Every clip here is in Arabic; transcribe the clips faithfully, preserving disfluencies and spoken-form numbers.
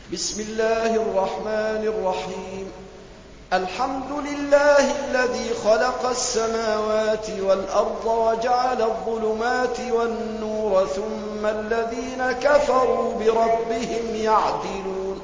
بسم الله الرحمن الرحيم. الحمد لله الذي خلق السماوات والأرض وجعل الظلمات والنور ثم الذين كفروا بربهم يعدلون.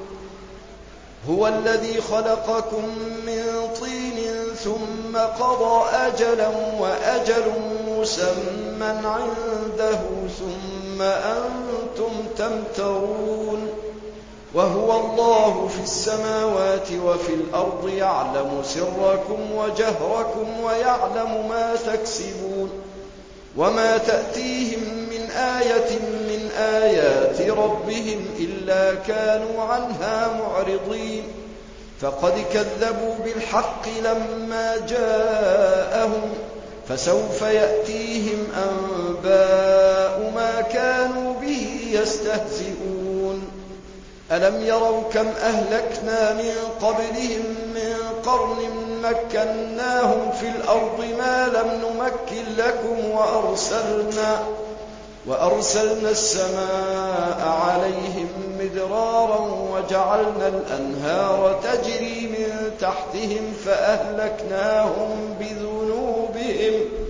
هو الذي خلقكم من طين ثم قضى أجلا وأجل مسمى عنده ثم أنتم تمترون. وهو الله في السماوات وفي الأرض يعلم سركم وجهركم ويعلم ما تكسبون. وما تأتيهم من آية من آيات ربهم إلا كانوا عنها معرضين. فقد كذبوا بالحق لما جاءهم فسوف يأتيهم أنباء ما كانوا به يستهزئون. ألم يروا كم أهلكنا من قبلهم من قرن مكناهم في الأرض ما لم نمكن لكم وأرسلنا, وأرسلنا السماء عليهم مدرارا وجعلنا الأنهار تجري من تحتهم فأهلكناهم بذنوبهم,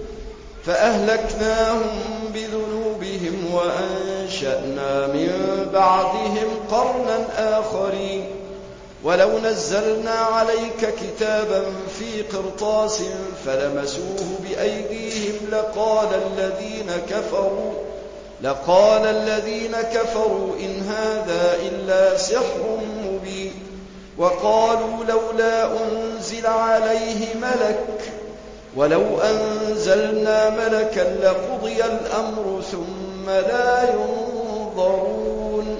فأهلكناهم بذنوبهم وأنشأنا من بعدهم قرنا آخرين. ولو نزلنا عليك كتابا في قرطاس فلمسوه بأيديهم لقال الذين كفروا لقال الذين كفروا إن هذا إلا سحر مبين. وقالوا لولا أنزل عليه ملك ولو أنزلنا ملكا لقضي الأمر ثم لا ينظرون.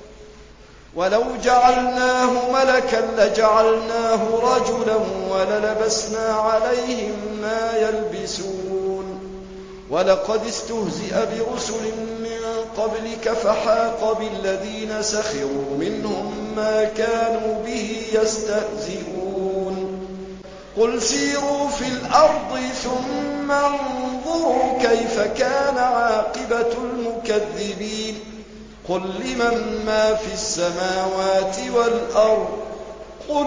ولو جعلناه ملكا لجعلناه رجلا وللبسنا عليهم ما يلبسون. ولقد استهزئ برسل من قبلك فحاق بالذين سخروا منهم ما كانوا به يستهزئون. قل سيروا في الأرض ثم انظروا كيف كان عاقبة المكذبين. قل لمن ما في السماوات والأرض قل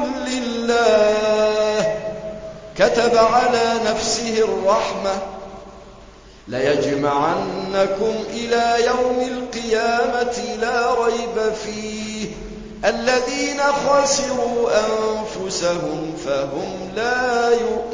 لله. كتب على نفسه الرحمة ليجمعنكم إلى يوم القيامة لا ريب فيه. الذين خسروا أنفسهم فهم لا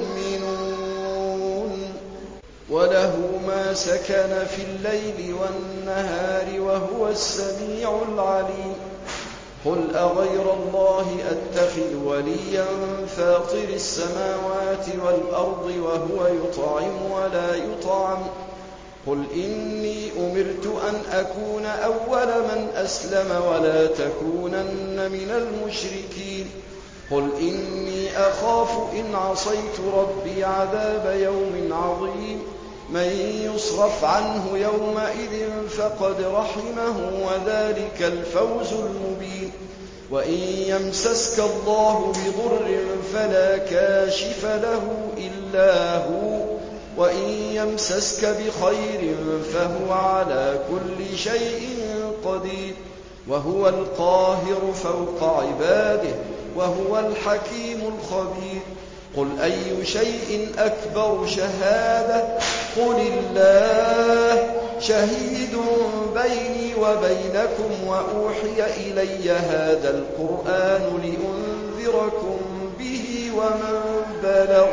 يؤمنون. وله ما سكن في الليل والنهار وهو السميع العليم. قل أغير الله أتخذ وليا فاطر السماوات والأرض وهو يطعم ولا يطعم. قل إني أمرت أن أكون أول من أسلم ولا تكونن من المشركين. قل إني أخاف إن عصيت ربي عذاب يوم عظيم. من يصرف عنه يومئذ فقد رحمه وذلك الفوز المبين. وإن يمسسك الله بضر فلا كاشف له إلا هو وإن يمسسك بخير فهو على كل شيء قدير. وهو القاهر فوق عباده وهو الحكيم الخبير. قل أي شيء أكبر شهادة قل الله شهيد بيني وبينكم وأوحي إلي هذا القرآن لأنذركم به ومن بلغ.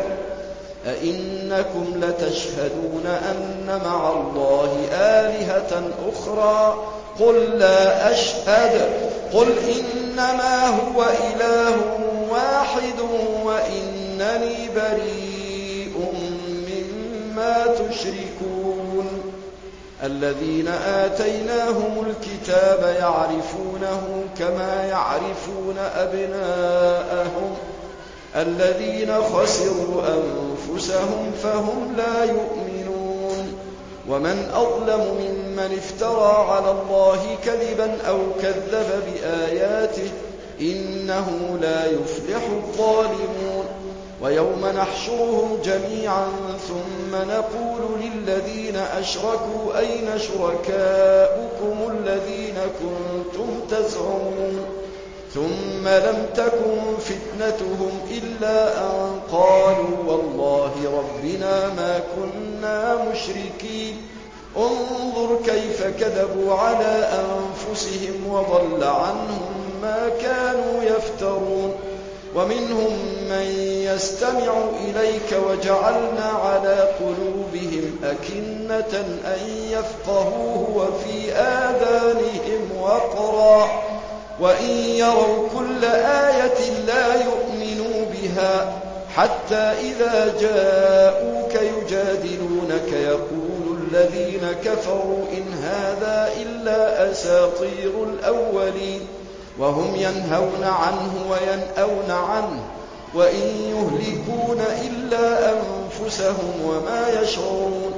أئنكم لتشهدون أن مع الله آلهة أخرى قل لا أشهد. قل إنما هو إله واحد وإنني بريء مما تشركون. الذين آتيناهم الكتاب يعرفونه كما يعرفون أبناءهم. الذين خسروا أنفسهم فهم لا يؤمنون. ومن أظلم ممن افترى على الله كذبا أو كذب بآياته إنه لا يفلح الظالمون. ويوم نحشرهم جميعا ثم نقول للذين أشركوا أين شركاؤكم الذين كنتم تزعمون ثم لم تكن فتنتهم إلا أن قالوا والله ربنا ما كنا مشركين انظر كيف كذبوا على أنفسهم وضل عنهم ما كانوا يفترون ومنهم من يستمع إليك وجعلنا على قلوبهم أكنة أن يفقهوه وفي آذانهم وقرا وإن يروا كل آية لا يؤمنوا بها حتى إذا جاءوك يجادلونك يقول الذين كفروا إن هذا إلا أساطير الأولين وهم ينهون عنه وينأون عنه وإن يهلكون إلا أنفسهم وما يشعرون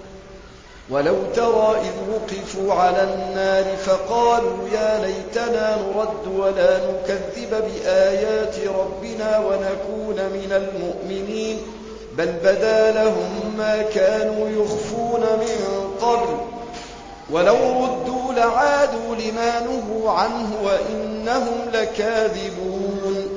ولو ترى إذ وقفوا على النار فقالوا يا ليتنا نرد ولا نكذب بآيات ربنا ونكون من المؤمنين بل بدا لهم ما كانوا يخفون من قبل ولو ردوا لعادوا لما نهوا عنه وإنهم لكاذبون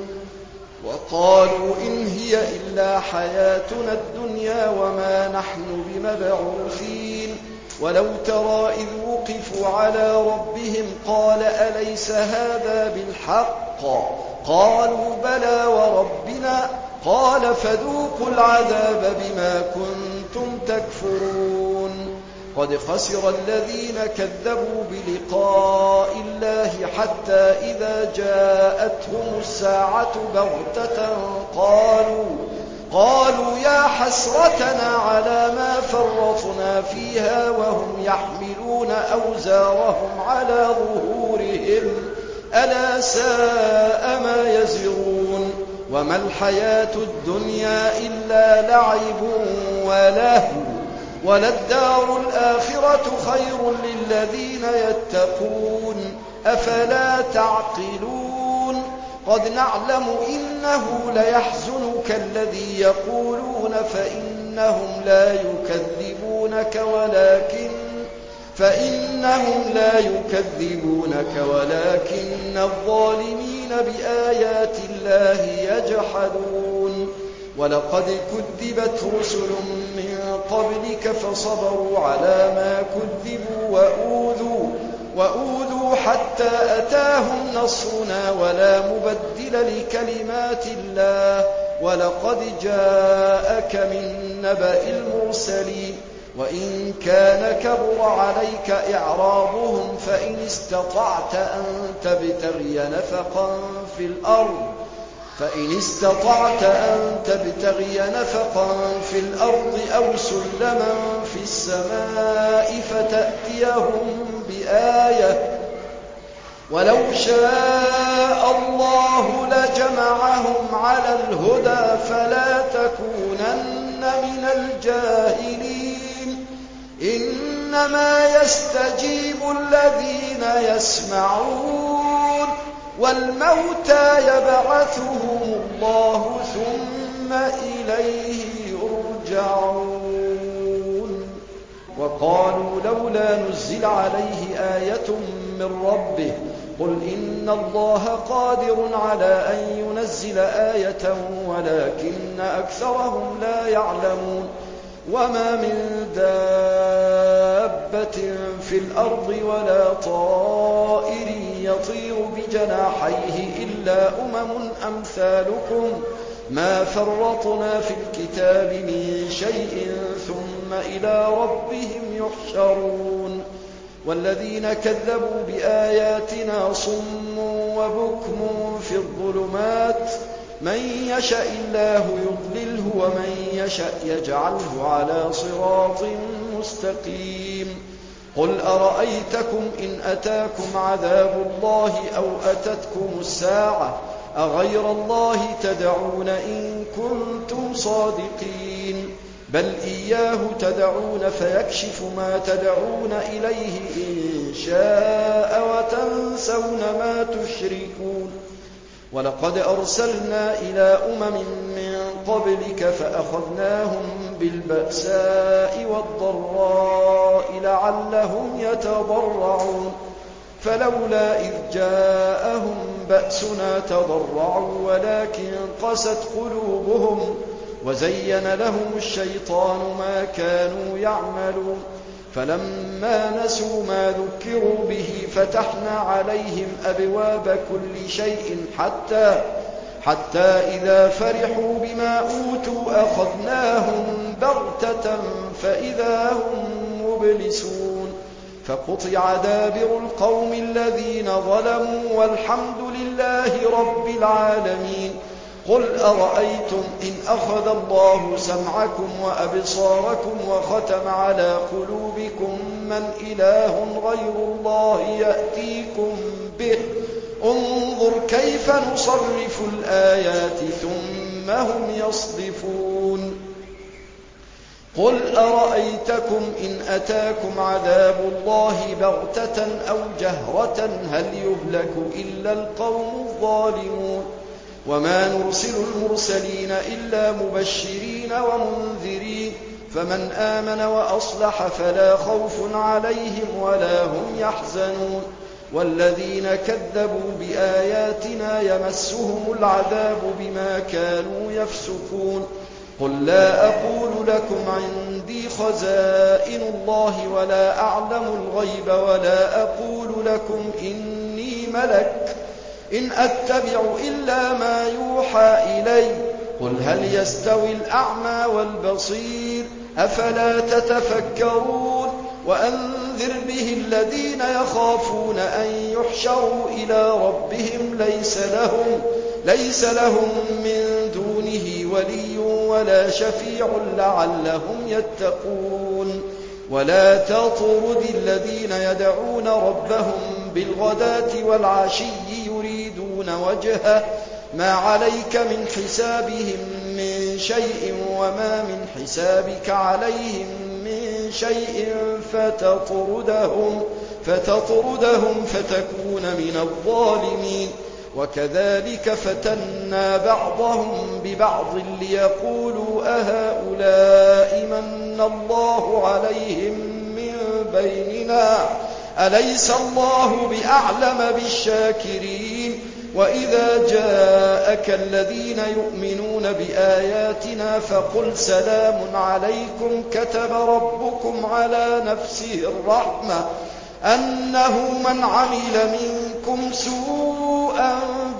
وقالوا إن هي إلا حياتنا الدنيا وما نحن بمبعوثين ولو ترى إذ وقفوا على ربهم قال أليس هذا بالحق قالوا بلى وربنا قال فذوقوا العذاب بما كنتم تكفرون قد خسر الذين كذبوا بلقاء الله حتى إذا جاءتهم الساعة بغتة قالوا قالوا يا حسرتنا على ما فرطنا فيها وهم يحملون أوزارهم على ظهورهم ألا ساء ما يزرون وما الحياة الدنيا إلا لعب ولهو وللدار الآخرة خير للذين يتقون أفلا تعقلون قد نعلم إنه ليحزنك الذي يقولون فإنهم لا يكذبونك ولكن فإنهم لا يكذبونك ولكن الظالمين بآيات الله يجحدون ولقد كذبت رسل من قبلك فصبروا على ما كذبوا وأوذوا وأوذوا حتى أتاهم نصرنا ولا مبدل لكلمات الله ولقد جاءك من نبأ المرسلين وإن كان كبر عليك إعراضهم فإن استطعت أن تبتغي نفقا في الأرض فإن استطعت أن تبتغي نفقا في الأرض أو سلما في السماء فتأتيهم بآية ولو شاء الله لجمعهم على الهدى فلا تكونن من الجاهلين إنما يستجيب الذين يسمعون والموتى يبعثهم الله ثم إليه يرجعون وقالوا لولا نزل عليه آية من ربه قل إن الله قادر على أن ينزل آية ولكن أكثرهم لا يعلمون وما من دابة في الأرض ولا طائر يطير بجناحيه إلا أمم أمثالكم ما فرطنا في الكتاب من شيء ثم إلى ربهم يحشرون والذين كذبوا بآياتنا صم وبكم في الظلمات من يشاء الله يضلله ومن يشاء يجعله على صراط مستقيم قل أرأيتكم إن أتاكم عذاب الله أو أتتكم الساعة أغير الله تدعون إن كنتم صادقين بل إياه تدعون فيكشف ما تدعون إليه إن شاء وتنسون ما تشركون ولقد أرسلنا إلى أمم من قبلك فأخذناهم بالبأساء والضراء لعلهم يتضرعون فلولا إذ جاءهم بأسنا تضرعوا ولكن قست قلوبهم وزين لهم الشيطان ما كانوا يعملون فلما نسوا ما ذكروا به فتحنا عليهم أبواب كل شيء حتى حتى إذا فرحوا بما أوتوا أخذناهم بغتة فإذا هم مبلسون فقطع دابر القوم الذين ظلموا والحمد لله رب العالمين. قل أرأيتم إن أخذ الله سمعكم وأبصاركم وختم على قلوبكم من إله غير الله يأتيكم به انظر كيف نصرف الآيات ثم هم يصدفون. قل أرأيتكم إن أتاكم عذاب الله بغتة أو جهرة هل يهلك إلا القوم الظالمون وما نرسل المرسلين إلا مبشرين ومنذرين فمن آمن وأصلح فلا خوف عليهم ولا هم يحزنون والذين كذبوا بآياتنا يمسهم العذاب بما كانوا يفسقون. قل لا أقول لكم عندي خزائن الله ولا أعلم الغيب ولا أقول لكم إني ملك إن أتبع إلا ما يوحى إلي قل هل يستوي الأعمى والبصير أفلا تتفكرون. وأنذر به الذين يخافون أن يحشروا إلى ربهم ليس لهم, ليس لهم من دونه ولي ولا شفيع لعلهم يتقون. ولا تطرد الذين يدعون ربهم بالغداة والعشي يريدون وجهه ما عليك من حسابهم من شيء وما من حسابك عليهم من شيء فتطردهم, فتطردهم فتكون من الظالمين. وكذلك فتنا بعضهم ببعض ليقولوا أهؤلاء من الله عليهم من بيننا أليس الله بأعلم بالشاكرين. وإذا جاءك الذين يؤمنون بآياتنا فقل سلام عليكم كتب ربكم على نفسه الرحمة أنه من عمل منكم سوءا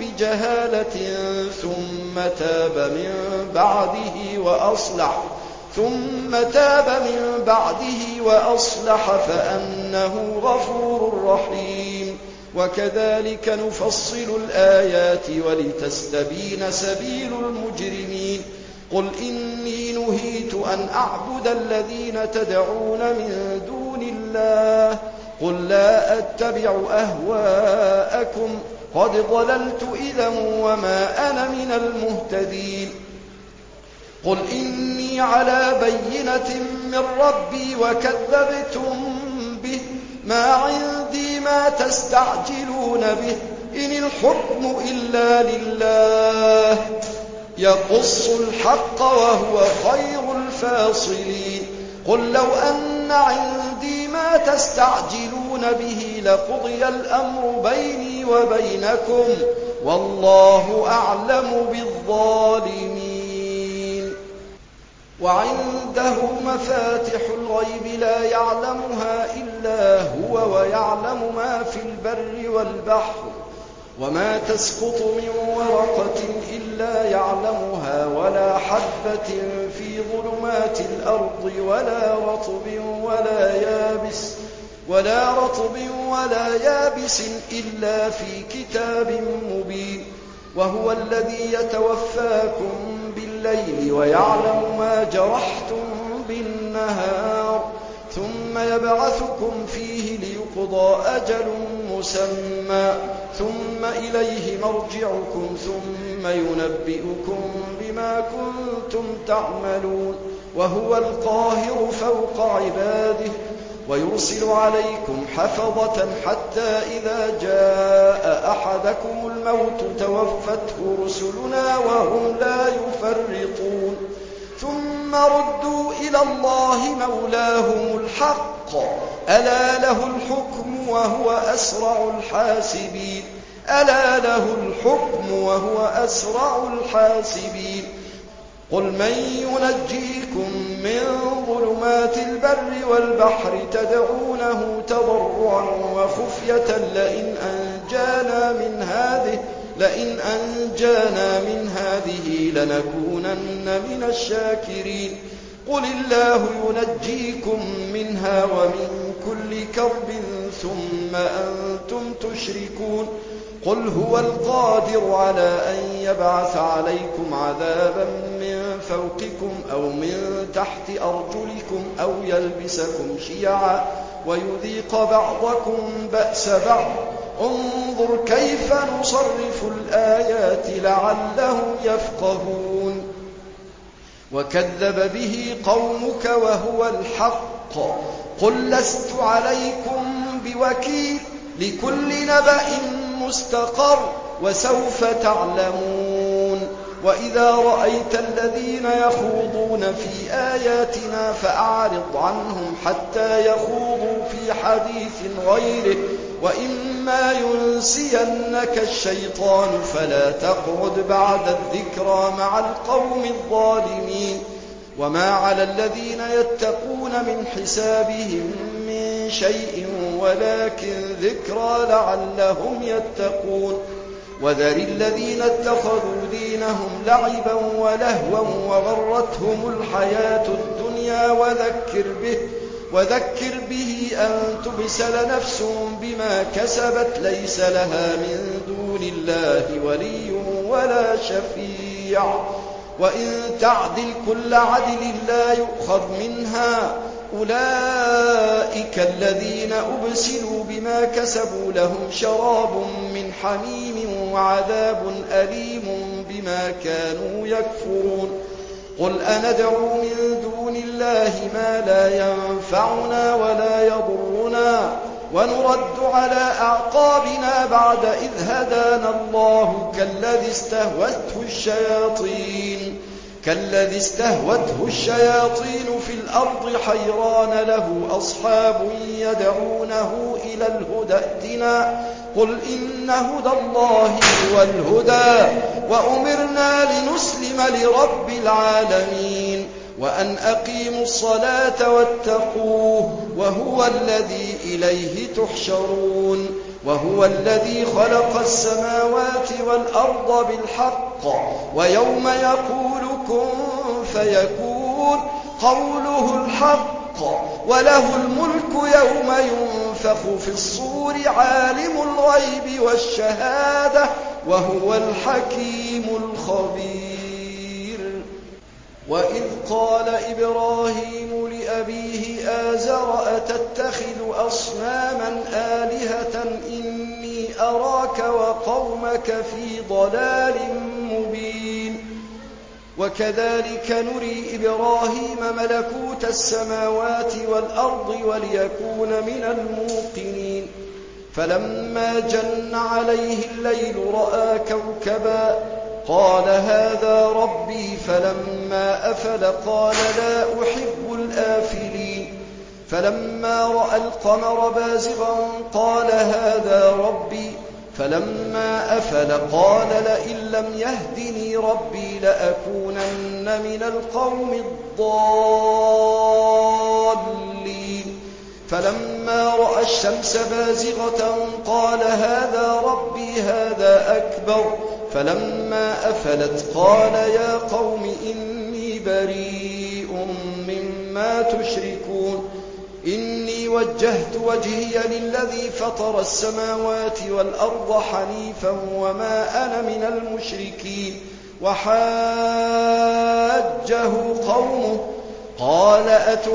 بجهالة ثم تاب من بعده وأصلح ثم تاب من بعده وأصلح فأنه غفور رحيم. وكذلك نفصل الآيات ولتستبين سبيل المجرمين. قل إني نهيت أن أعبد الذين تدعون من دون الله قل لا أتبع أهواءكم قد ضللت إذا وما أنا من المهتدين. قل إني على بينة من ربي وكذبتم به ما عندي ما تستعجلون به إن الحكم إلا لله يقص الحق وهو خير الفاصلين. قل لو أن عندي ما تستعجلون به لقضي الأمر بيني وبينكم والله أعلم بالظالمين. وعنده مفاتح الغيب لا يعلمها إلا هو ويعلم ما في البر والبحر وما تسقط من ورقة إلا يعلمها ولا حبة في ظلمات الأرض ولا رطب ولا يابس ولا رطب ولا يابس إلا في كتاب مبين. وهو الذي يتوفاكم بالليل ويعلم ما جرحتم بالنهار ثم يبعثكم فيه ليقضى أجل مسمى ثم إليه مرجعكم ثم ينبئكم بما كنتم تعملون. وهو القاهر فوق عباده ويرسل عليكم حفظة حتى إذا جاء أحدكم الموت توفته رسلنا وهم لا يفرطون ثم ردوا إلى الله مولاهم الحق ألا له الحكم وهو أسرع الحاسبين. ألا له الحكم وهو أسرع الحاسبين قل من ينجيكم من ظلمات البر والبحر تدعونه تضرعا وخفية لئن أنجانا من هذه لئن أنجانا من هذه لنكونن من الشاكرين قل الله ينجيكم منها ومن كل كرب ثم أنتم تشركون قل هو القادر على أن يبعث عليكم عذابا من فوقكم أو من تحت أرجلكم أو يلبسكم شيعا ويذيق بعضكم بأس بعض انظر كيف نصرف الآيات لعلهم يفقهون وكذب به قومك وهو الحق قل لست عليكم بوكيل لكل نبأ مستقر وسوف تعلمون وإذا رأيت الذين يخوضون في آياتنا فأعرض عنهم حتى يخوضوا في حديث غيره وإما ينسينك الشيطان فلا تقعد بعد الذكرى مع القوم الظالمين وما على الذين يتقون من حسابهم من شيء ولكن ذكرى لعلهم يتقون وذر الذين اتخذوا دينهم لعبا ولهوا وغرتهم الحياة الدنيا وذكر به وذكر به أن تبسل نفس بما كسبت ليس لها من دون الله ولي ولا شفيع وإن تعدل كل عدل لا يؤخذ منها أولئك الذين أبسلوا بما كسبوا لهم شراب من حميم وعذاب أليم بما كانوا يكفرون قل أندعو من دون الله ما لا ينفعنا ولا يضرنا ونرد على أعقابنا بعد إذ هدانا الله كالذي استهوته الشياطين كالذي استهوته الشياطين في الأرض حيران له أصحاب يدعونه إلى الهدى ائتنا قل إن هدى الله هو الهدى وأمرنا لنسلم لرب العالمين وأن أقيموا الصلاة واتقوه وهو الذي إليه تحشرون وهو الذي خلق السماوات والأرض بالحق ويوم يقول كن فيكون قوله الحق وله الملك يوم ينفخ في الصور عالم الغيب والشهادة وهو الحكيم الخبير وإذ قال إبراهيم لأبيه آزر أتتخذ أصناما آلهة إني أراك وقومك في ضلال مبين وكذلك نري إبراهيم ملكوت السماوات والأرض وليكون من الموقنين فلما جن عليه الليل رأى كوكبا قال هذا ربي فلما أفل قال لا أحب الآفلين فلما رأى القمر بازغا قال هذا ربي فلما أفل قال لئن لم يهدني ربي لأكونن من القوم الضالين فلما رأى الشمس بازغة قال هذا ربي هذا أكبر فلما أفلت قال يا قوم إني بريء مما تشركون إني وجهت وجهي للذي فطر السماوات والأرض حنيفا وما أنا من المشركين وحاجه قومه قال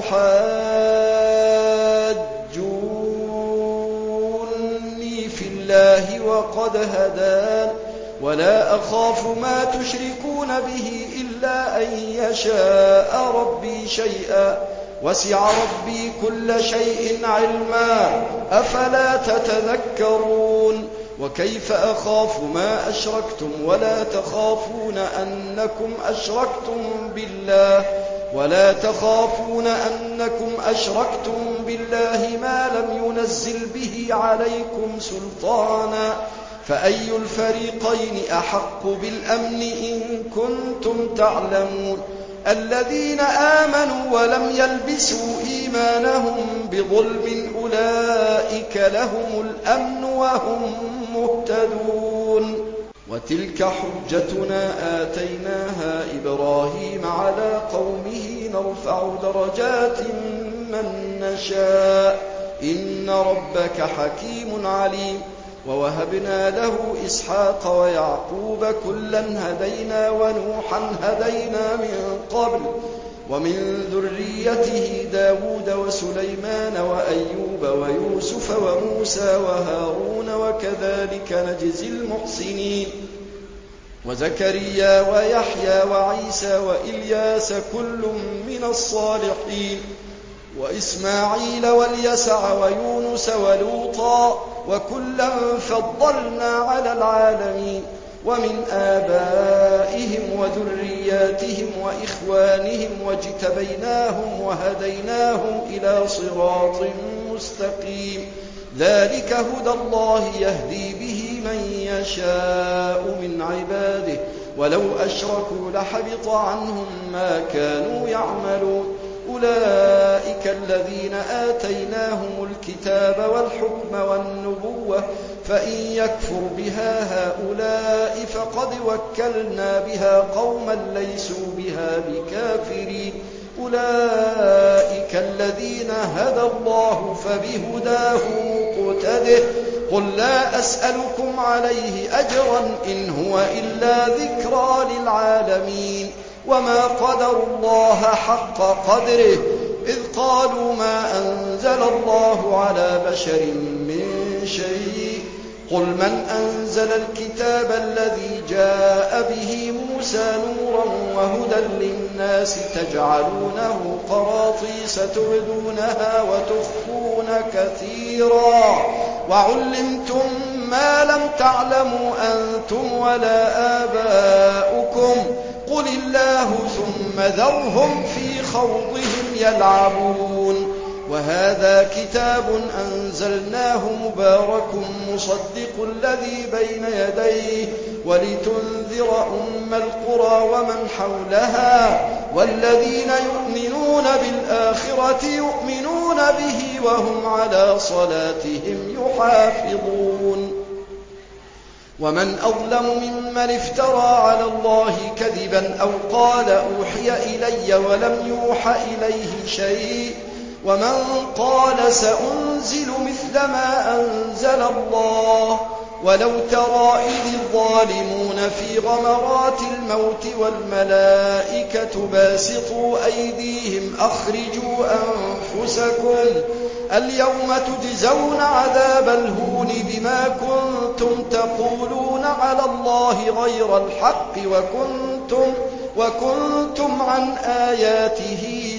أتحاجوني في الله وقد هدان ولا أخاف ما تشركون به إلا أن يشاء ربي شيئا وسع ربي كل شيء علما أفلا تتذكرون وكيف أخاف ما أشركتم ولا تخافون أنكم أشركتم بالله ولا تخافون أنكم أشركتم بالله ما لم ينزل به عليكم سلطانا فأي الفريقين أحق بالأمن إن كنتم تعلمون الذين آمنوا ولم يلبسوا إيمانهم بظلم أولئك لهم الأمن وهم مهتدون وتلك حجتنا آتيناها إبراهيم على قومه نرفع درجات من نشاء إن ربك حكيم عليم ووهبنا له إسحاق ويعقوب كلا هدينا ونوحا هدينا من قبل ومن ذريته داود وسليمان وأيوب ويوسف وموسى وهارون وكذلك نجزي المحسنين وزكريا ويحيى وعيسى وإلياس كل من الصالحين وإسماعيل واليسع ويونس ولوطا وكلا فضلنا على العالمين ومن آبائهم وذرياتهم وإخوانهم واجتبيناهم وهديناهم إلى صراط مستقيم ذلك هدى الله يهدي به من يشاء من عباده ولو أشركوا لحبط عنهم ما كانوا يعملون أولئك الذين آتيناهم الكتاب والحكم والنبوة فإن يكفر بها هؤلاء فقد وكلنا بها قوما ليسوا بها بكافرين أولئك الذين هدى الله فبهداه مقتده قل لا أسألكم عليه أجرا إن هو إلا ذكرى للعالمين وما قدروا الله حق قدره إذ قالوا ما أنزل الله على بشر من شيء قل من أنزل الكتاب الذي جاء به موسى نورا وهدى للناس تجعلونه قراطيس تبدونها وتخفون كثيرا وعلمتم ما لم تعلموا أنتم ولا آباؤكم قل الله ثم ذرهم في خوضهم يلعبون وهذا كتاب أنزلناه مبارك مصدق الذي بين يديه ولتنذر أم القرى ومن حولها والذين يؤمنون بالآخرة يؤمنون به وهم على صلاتهم يحافظون ومن أظلم ممن افترى على الله كذبا أو قال أوحي إلي ولم يوحى إليه شيء ومن قال سأنزل مثل ما أنزل الله ولو ترى إذ الظالمون في غمرات الموت والملائكة باسطوا أيديهم أخرجوا أنفسكم اليوم تجزون عذاب الهون بما كنتم تقولون على الله غير الحق وكنتم, وكنتم عن آياته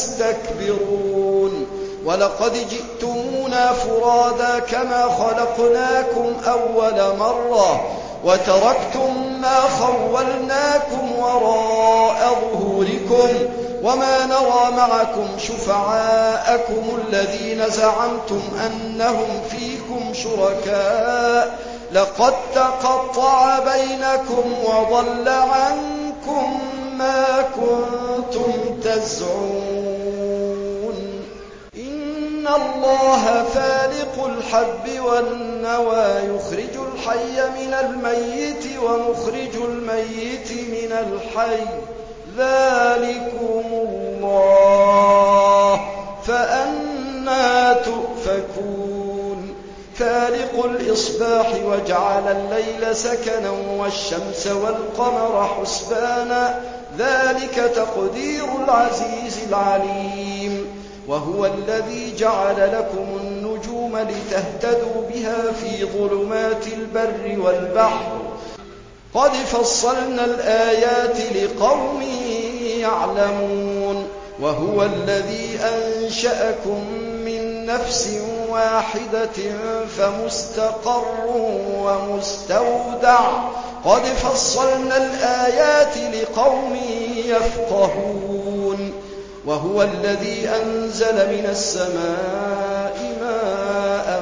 تستكبرون ولقد جئتمونا فرادا كما خلقناكم أول مرة وتركتم ما خولناكم وراء ظهوركم وما نرى معكم شفعاءكم الذين زعمتم أنهم فيكم شركاء لقد تقطع بينكم وضل عنكم ما كنتم تزعمون إن الله فالق الحب والنوى يخرج الحي من الميت ومخرج الميت من الحي ذلكم الله فأنى تؤفكون فالق الإصباح وجعل الليل سكنا والشمس والقمر حسبانا ذلك تقدير العزيز العليم وهو الذي جعل لكم النجوم لتهتدوا بها في ظلمات البر والبحر قد فصلنا الآيات لقوم يعلمون وهو الذي أنشأكم من نفس واحدة فمستقر ومستودع قد فصلنا الآيات لقوم يفقهون وهو الذي أنزل من السماء ماء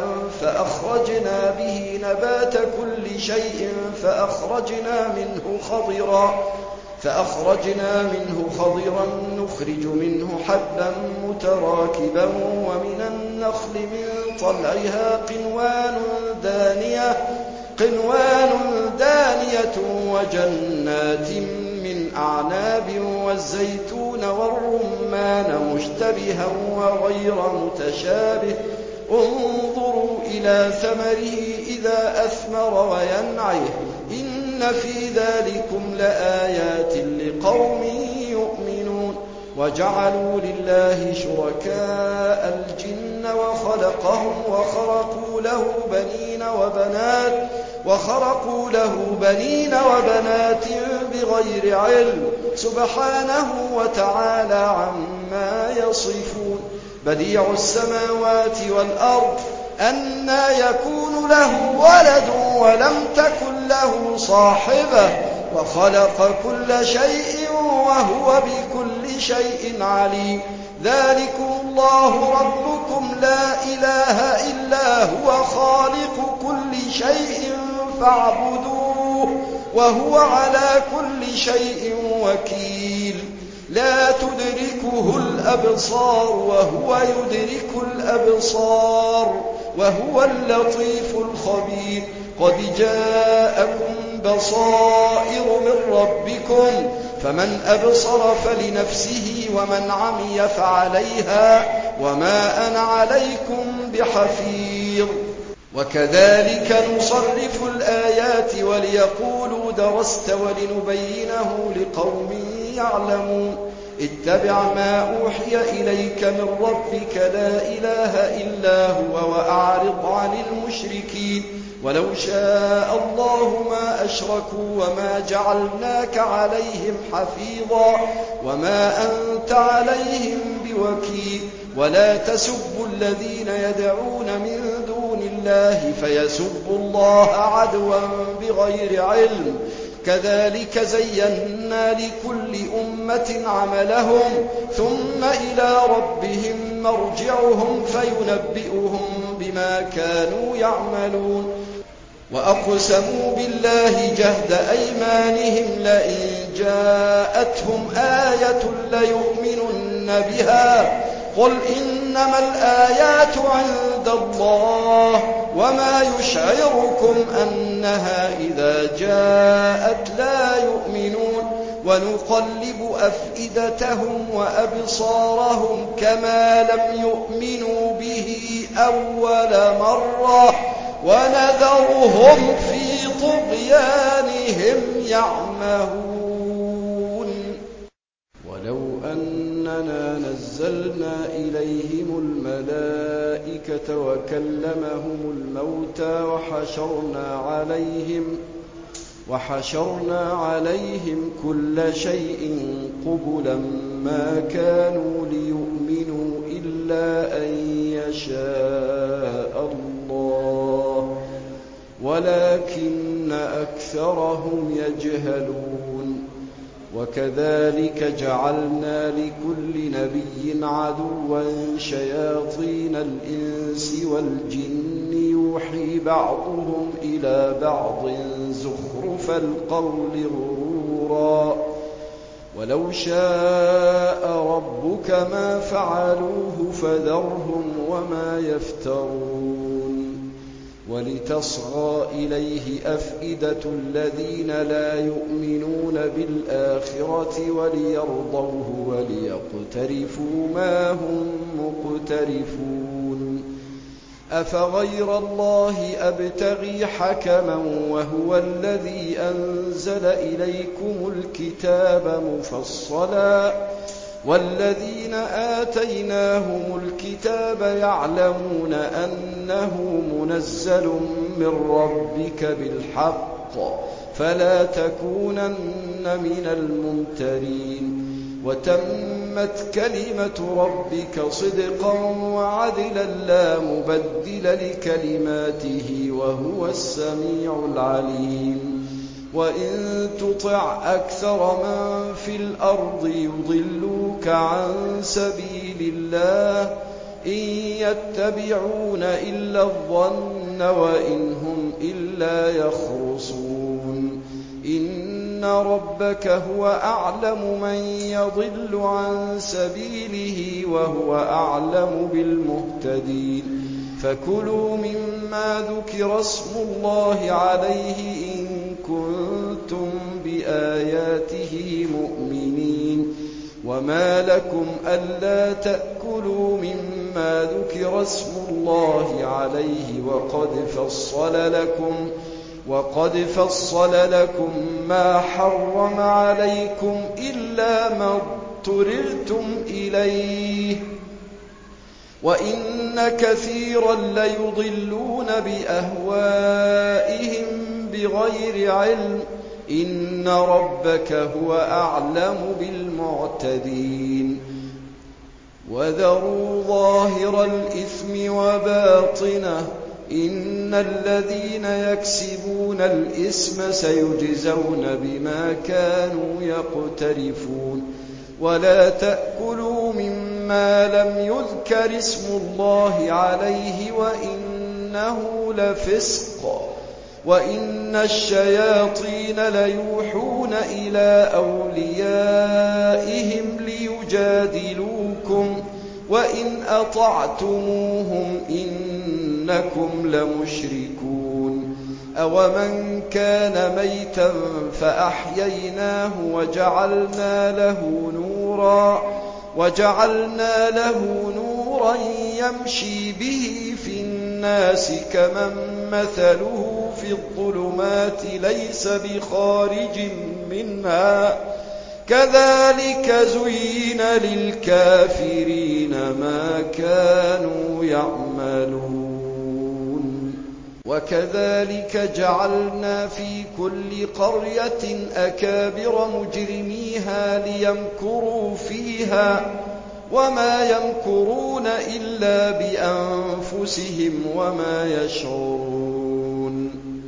فأخرجنا به نبات كل شيء فأخرجنا منه خضرا فأخرجنا منه خضرا نخرج منه حبا متراكبا ومن النخل من طلعها قنوان دانية قنوان دانية وجنات من أعناب والزيتون والرمان مشتبها وغير متشابه انظروا إلى ثمره إذا أثمر وينعه إن في ذلكم لآيات لقوم يؤمنون وجعلوا لله شركاء الجن وخلقهم وخرقوا له بنين وبنات وخرقوا له بنين وبنات بغير علم سبحانه وتعالى عما يصفون بديع السماوات والأرض أنى يكون له ولد ولم تكن له صاحبة وخلق كل شيء وهو بكل شيء عليم ذلكم الله ربكم لا إله إلا هو خالق كل شيء فاعبدوه وهو على كل شيء وكيل لا تدركه الأبصار وهو يدرك الأبصار وهو اللطيف الخبير قد جاءكم بصائر من ربكم فمن أبصر فلنفسه ومن عمي فعليها وما أنا عليكم بحفيظ وكذلك نصرف الآيات وليقولوا درست ولنبينه لقوم يعلمون اتبع ما أوحي إليك من ربك لا إله إلا هو وأعرض عن المشركين ولو شاء الله ما أشركوا وما جعلناك عليهم حفيظا وما أنت عليهم بوكيل ولا تسبوا الذين يدعون من دون الله فيسبوا الله عدوا بغير علم كذلك زينا لكل أمة عملهم ثم إلى ربهم مرجعهم فينبئهم بما كانوا يعملون وأقسموا بالله جهد أيمانهم لئن جاءتهم آية ليؤمنن بها قل إنما الآيات عند الله وما يشعركم أنها إذا جاءت لا يؤمنون ونقلب أفئدتهم وأبصارهم كما لم يؤمنوا به أول مرة ونذرهم في طغيانهم يعمهون ولو أننا نزلنا إليهم الملائكة وكلمهم الموتى وحشرنا عليهم وحشرنا عليهم كل شيء قبلا ما كانوا ليؤمنوا إلا أن يشاء الله ولكن أكثرهم يجهلون وكذلك جعلنا لكل نبي عدوا شياطين الإنس والجن يوحي بعضهم إلى بعض زخرف القول غرورا ولو شاء ربك ما فعلوه فذرهم وما يفترون ولتصغى إليه أفئدة الذين لا يؤمنون بالآخرة وليرضوه وليقترفوا ما هم مقترفون أفغير الله أبتغي حكما وهو الذي أنزل إليكم الكتاب مفصلا والذين آتيناهم الكتاب يعلمون أنه منزل من ربك بالحق فلا تكونن من الممترين وتمت كلمة ربك صدقا وعدلا لا مبدل لكلماته وهو السميع العليم وإن تطع أكثر من في الأرض يضلوك عن سبيل الله إن يتبعون إلا الظن وإن هم إلا يخرصون إن ربك هو أعلم من يضل عن سبيله وهو أعلم بالمهتدين فكلوا مما ذكر اسم الله عليه إن كنتم بآياته مؤمنين وما لكم ألا تأكلوا مما ذكر اسم الله عليه وقد فصل لكم وقد فصل لكم ما حرم عليكم إلا ما اضطررتم إليه وإن كثيرا ليضلون بأهوائهم بغير علم إن ربك هو أعلم بالمعتدين وذروا ظاهر الإثم وباطنه إن الذين يكسبون الإثم سيجزون بما كانوا يقترفون ولا تأكلوا مما لم يذكر اسم الله عليه وإنه لفسق وإن الشياطين ليوحون إلى أوليائهم ليجادلوكم وإن أطعتموهم إنكم لمشركون أومن كان ميتا فأحييناه وجعلنا له نورا وجعلنا له نورا يمشي به في الناس كمن مثله في الظلمات ليس بخارج منها كذلك زين للكافرين ما كانوا يعملون وكذلك جعلنا في كل قرية أكابر مجرميها ليمكروا فيها وما يمكرون إلا بأنفسهم وما يشعرون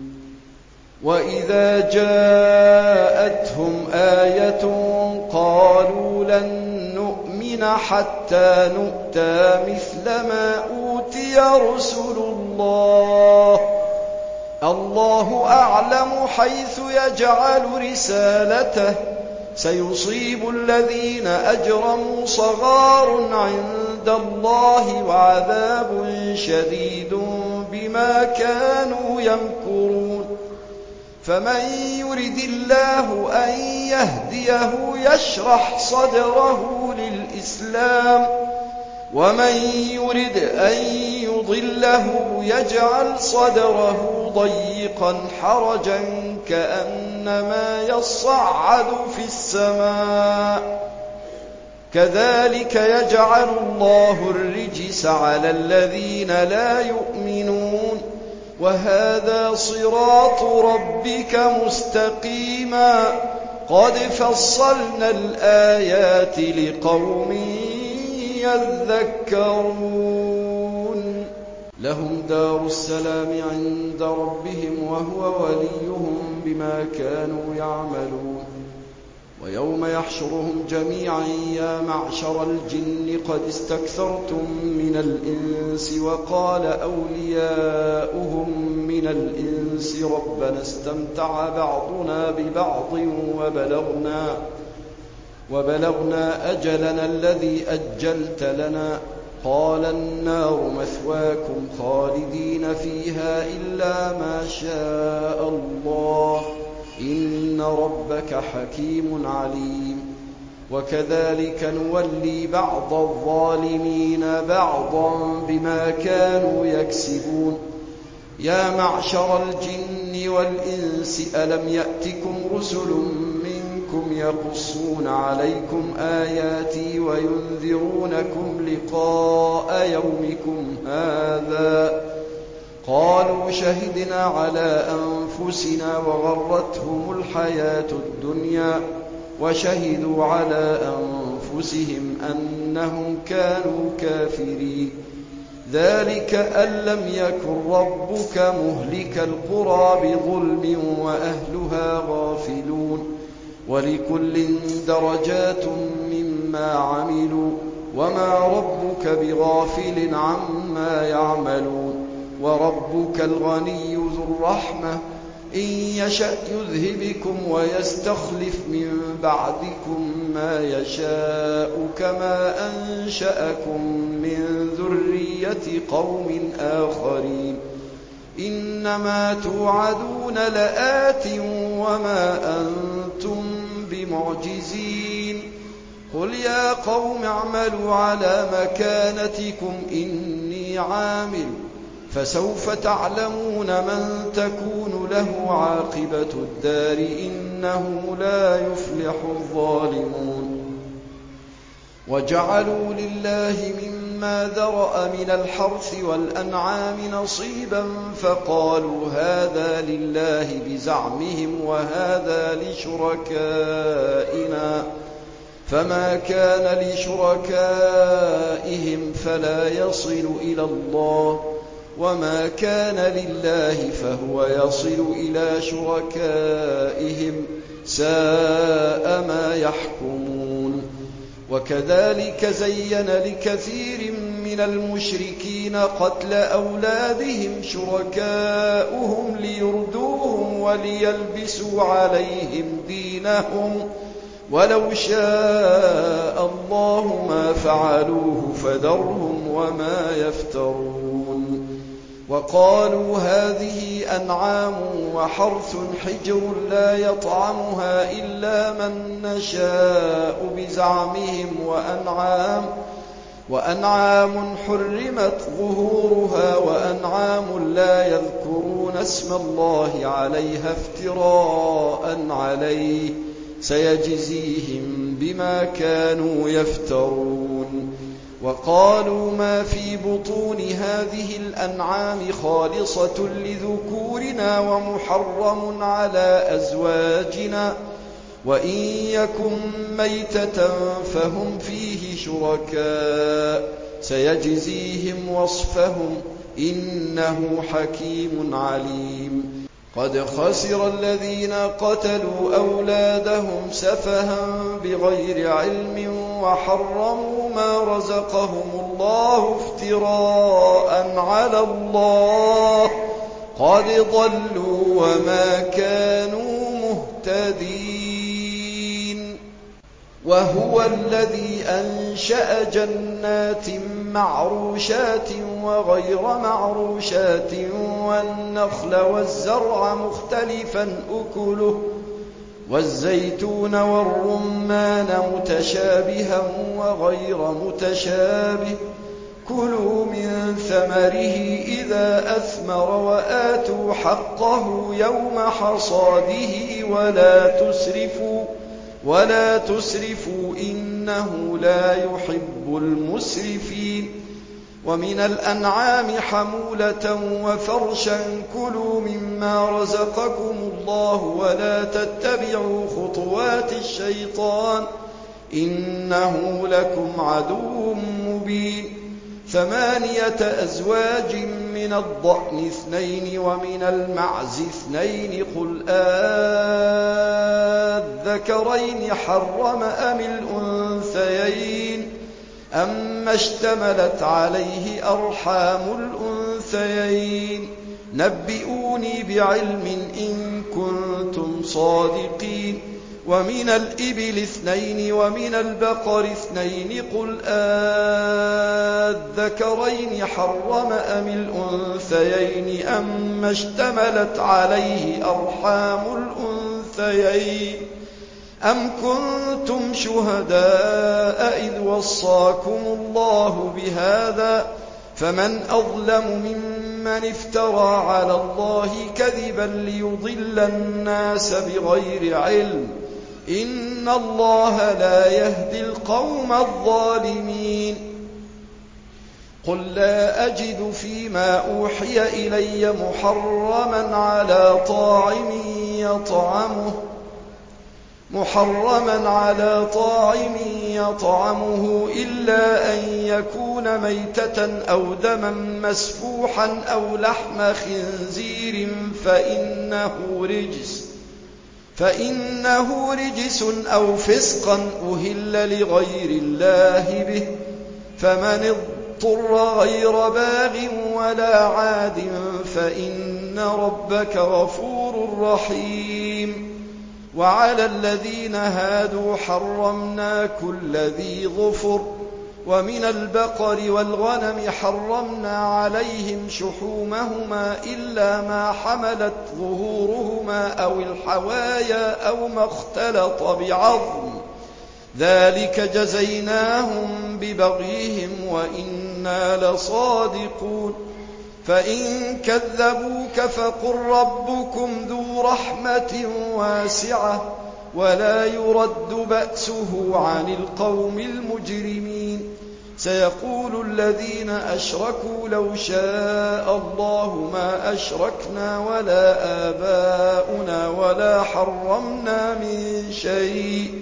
وإذا جاءتهم آية قالوا لن نؤمن حتى نؤتى مثل ما أوتي رسل الله الله أعلم حيث يجعل رسالته سيصيب الذين أجرموا صغار عند الله وعذاب شديد بما كانوا يمكرون فمن يرد الله أن يهديه يشرح صدره للإسلام ومن يرد أن يضله يجعل صدره ضيقا حرجا كأنما يصعد في السماء كذلك يجعل الله الرجس على الذين لا يؤمنون وهذا صراط ربك مستقيما قد فصلنا الآيات لقوم يذكرون لهم دار السلام عند ربهم وهو وليهم بما كانوا يعملون ويوم يحشرهم جميعا يا معشر الجن قد استكثرتم من الإنس وقال أولياؤهم من الإنس ربنا استمتع بعضنا ببعض وبلغنا وبلغنا أجلنا الذي أجلت لنا قال النار مثواكم خالدين فيها إلا ما شاء الله إن ربك حكيم عليم وكذلك نولي بعض الظالمين بعضا بما كانوا يكسبون يا معشر الجن والإنس ألم يأتكم رسل منكم يقصون عليكم آياتي وينذرونكم لقاء يومكم هذا قالوا شهدنا على أنفسنا وغرتهم الحياة الدنيا وشهدوا على أنفسهم أنهم كانوا كافرين ذلك أن لم يكن ربك مهلك القرى بظلم وأهلها غافلون ولكل درجات مما عملوا وما ربك بغافل عما يعملون وربك الغني ذو الرحمة إن يشأ يذهبكم ويستخلف من بعدكم ما يشاء كما أنشأكم من ذرية قوم آخرين إنما توعدون لآت وما أنتم بمعجزين قل يا قوم اعملوا على مكانتكم إني عامل فسوف تعلمون من تكون له عاقبة الدار إنه لا يفلح الظالمون وجعلوا لله مما ذرأ من الحرث والأنعام نصيبا فقالوا هذا لله بزعمهم وهذا لشركائنا فما كان لشركائهم فلا يصل إلى الله وما كان لله فهو يصل إلى شركائهم ساء ما يحكمون وكذلك زين لكثير من المشركين قتل أولادهم شركاؤهم ليردوهم وليلبسوا عليهم دينهم ولو شاء الله ما فعلوه فذرهم وما يفترون وقالوا هذه أنعام وحرث حجر لا يطعمها إلا من نشاء بزعمهم وأنعام وأنعام حرمت ظهورها وأنعام لا يذكرون اسم الله عليها افتراء عليه سيجزيهم بما كانوا يفترون وقالوا ما في بطون هذه الأنعام خالصة لذكورنا ومحرم على أزواجنا وإن يكن ميتة فهم فيه شركاء سيجزيهم وصفهم إنه حكيم عليم قد خسر الذين قتلوا أولادهم سفها بغير علم وحرموا ما رزقهم الله افتراء على الله قد ضلوا وما كانوا مهتدين وهو الذي أنشأ جنات معروشات وغير معروشات والنخل والزرع مختلفا أكله والزيتون والرمان متشابها وغير متشابه كلوا من ثمره إذا أثمر وآتوا حقه يوم حصاده ولا تسرفوا ولا تسرفوا إنه لا يحب المسرفين ومن الأنعام حمولة وفرشا كلوا مما رزقكم الله ولا تتبعوا خطوات الشيطان إنه لكم عدو مبين ثمانية أزواج من الضأن اثنين ومن المعز اثنين قل آذكرين حرم أم الأنثيين أما اشتملت عليه أرحام الأنثيين نبئوني بعلم إن كنتم صادقين ومن الإبل اثنين ومن البقر اثنين قل آذكرين حرم أم الأنثيين أما اشتملت عليه أرحام الأنثيين أم كنتم شهداء إذ وصاكم الله بهذا فمن أظلم ممن افترى على الله كذبا ليضل الناس بغير علم إن الله لا يهدي القوم الظالمين قل لا أجد فيما أوحي إلي محرما على طاعم يطعمه محرما على طاعم يطعمه إلا أن يكون ميتة أو دما مسفوحا أو لحم خنزير فإنه رجس فإنه رجس أو فسقا أهل لغير الله به فمن اضطر غير باغ ولا عاد فإن ربك غفور رحيم. وعلى الذين هادوا حرمنا كل ذي ظفر، ومن البقر والغنم حرمنا عليهم شحومهما إلا ما حملت ظهورهما أو الحوايا أو ما اختلط بعظم، ذلك جزيناهم ببغيهم وإنا لصادقون. فإن كذبوك فقل ربكم ذو رحمة واسعة ولا يرد بأسه عن القوم المجرمين. سيقول الذين أشركوا لو شاء الله ما أشركنا ولا آباؤنا ولا حرمنا من شيء،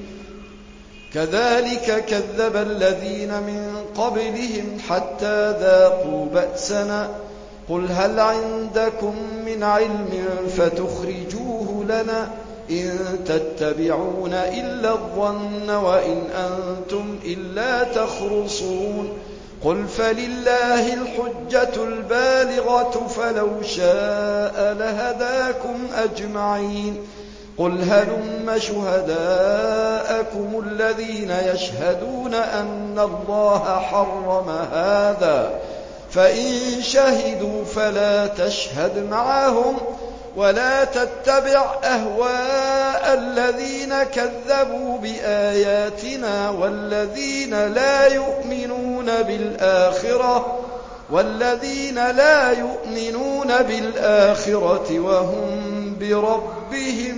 كذلك كذب الذين من قبلهم حتى ذاقوا بأسنا. قل هل عندكم من علم فتخرجوه لنا؟ إن تتبعون إلا الظن وإن أنتم إلا تخرصون. قل فلله الحجة البالغة فلو شاء لهداكم أجمعين. قل هلم شهداءكم الذين يشهدون أن الله حرم هذا، فإن شهدوا فلا تشهد معهم ولا تتبع أهواء الذين كذبوا بآياتنا والذين لا يؤمنون بالآخرة والذين لا يؤمنون بالآخرة وهم بربهم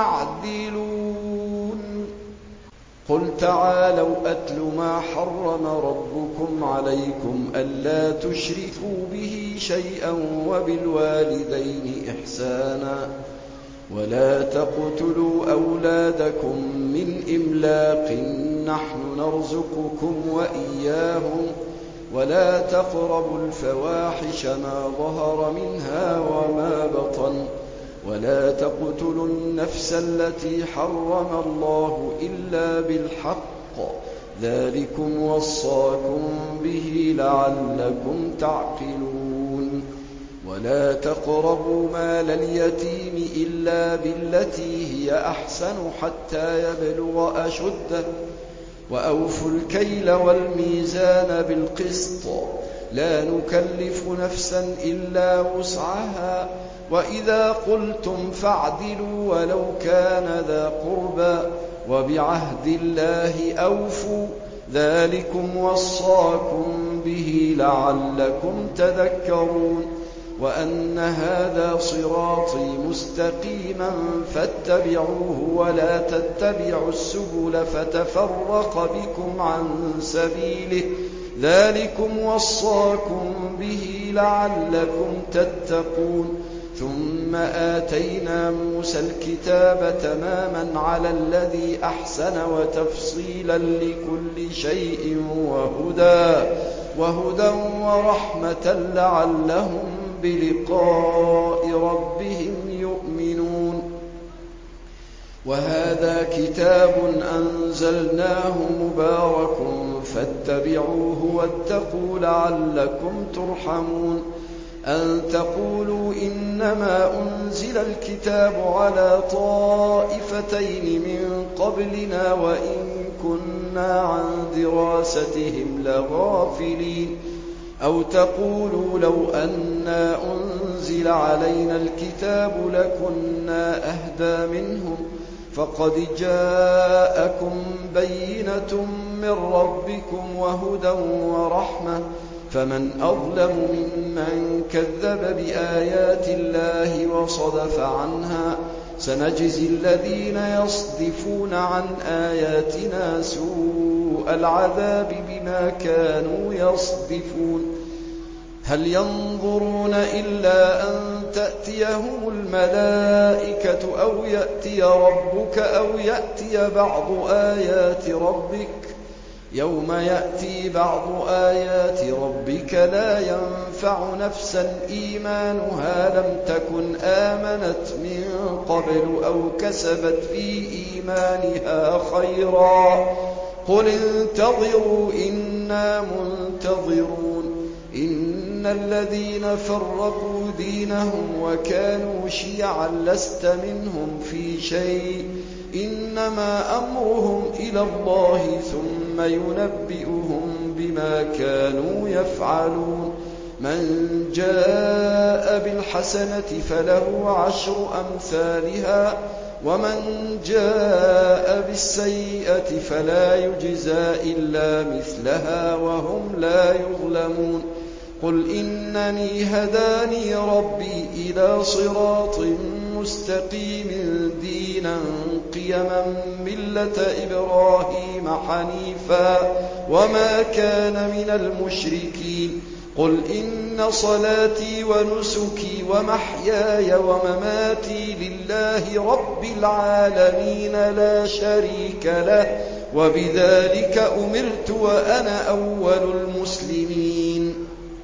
يعدلون. قل تعالوا أتل ما حرم ربكم عليكم ألا تشركوا به شيئا وبالوالدين إحسانا ولا تقتلوا أولادكم من إملاق نحن نرزقكم وإياهم ولا تقربوا الفواحش ما ظهر منها وما بطن ولا تقتلوا النفس التي حرم الله إلا بالحق ذلكم وصاكم به لعلكم تعقلون. ولا تقربوا مال اليتيم إلا بالتي هي أحسن حتى يبلغ أشده وأوفوا الكيل والميزان بالقسط لا نكلف نفسا إلا وسعها وإذا قلتم فاعدلوا ولو كان ذا قربى وبعهد الله أوفوا ذلكم وصاكم به لعلكم تذكرون. وأن هذا صراطي مستقيما فاتبعوه ولا تتبعوا السبل فتفرق بكم عن سبيله ذلكم وصاكم به لعلكم تتقون. ثم آتينا موسى الكتاب تماما على الذي أحسن وتفصيلا لكل شيء وهدى وهدى ورحمة لعلهم بلقاء ربهم يؤمنون. وهذا كتاب أنزلناه مبارك فاتبعوه واتقوا لعلكم ترحمون. أن تقولوا إنما أنزل الكتاب على طائفتين من قبلنا وإن كنا عن دراستهم لغافلين. أو تقولوا لو أنا أنزل علينا الكتاب لكنا أهدى منهم فقد جاءكم بينة من ربكم وهدى ورحمة فمن أظلم ممن كذب بآيات الله وصدف عنها. سنجزي الذين يصدفون عن آياتنا سوء العذاب بما كانوا يصدفون. هل ينظرون إلا أن تأتيهم الملائكة أو يأتي ربك أو يأتي بعض آيات ربك يوم يأتي بعض آيات ربك لا ينفع نفسا إيمانها لم تكن آمنت من قبل أو كسبت في إيمانها خيرا قل انتظروا إنا منتظرون منتظرون إن الذين فرقوا دينهم وكانوا شيعا لست منهم في شيء إنما أمرهم إلى الله ثم ينبئهم بما كانوا يفعلون من جاء بالحسنة فله عشر أمثالها ومن جاء بالسيئة فلا يجزى إلا مثلها وهم لا يظلمون قل إنني هداني ربي إلى صراط مستقيم دينا قيما ملة إبراهيم حنيفا وما كان من المشركين قل إن صلاتي ونسكي ومحياي ومماتي لله رب العالمين لا شريك له وبذلك أمرت وأنا أول المسلمين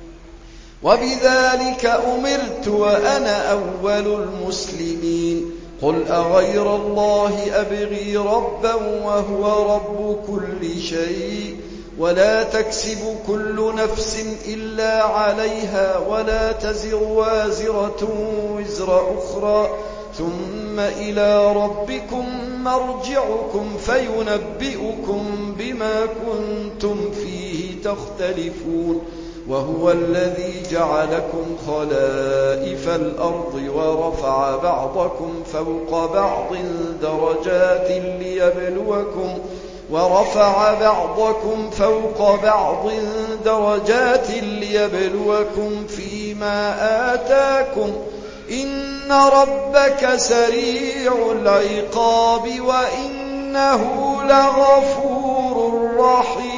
وبذلك أمرت وأنا أول المسلمين قل أغير الله أبغي ربا وهو رب كل شيء ولا تكسب كل نفس إلا عليها ولا تزر وازرة وزر أخرى ثم إلى ربكم مرجعكم فينبئكم بما كنتم فيه تختلفون وهو الذي جعلكم خلائف الأرض ورفع بعضكم فوق بعض درجات ليبلوكم ورفع بعضكم فوق بعض درجات ليبلوكم فيما آتاكم إن ربك سريع العقاب وإنه لغفور رحيم